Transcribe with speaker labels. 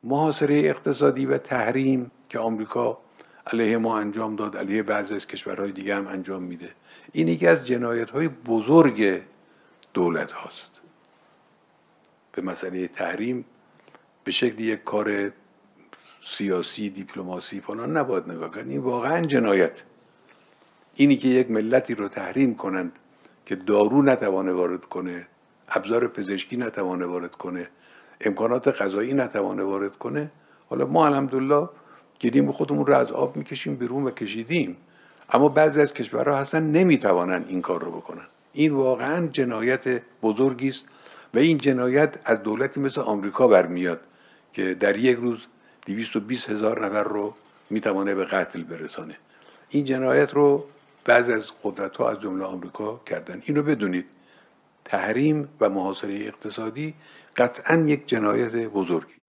Speaker 1: محاصره اقتصادی و تحریم که آمریکا علیه ما انجام داد، علیه بعضی از کشورهای دیگه هم انجام میده، این یکی از جنایت‌های بزرگ دولت هاست. به مسئله تحریم به شکل یک کار سیاسی، دیپلماسی فلان نباید نگاه کرد. این واقعا جنایت. اینی که یک ملتی رو تحریم کنند که دارو نتوانه وارد کنه، ابزار پزشکی نتوانه وارد کنه، امکانات غذایی نتوانه وارد کنه. حالا ما الحمدلله گلیم خودمون رو از آب میکشیم بیرون و کشیدیم، اما بعضی از کشورها هستن نمیتوانن این کار رو بکنن. این واقعا جنایت بزرگی است و این جنایت از دولتی مثل آمریکا برمیاد که در یک روز 220,000 نفر رو میتوانه به قتل برسانه. این جنایت رو بعضی از قدرت‌ها از جمله آمریکا کردن. اینو بدونید، تحریم و محاصره اقتصادی قطعاً یک جنایت بزرگی.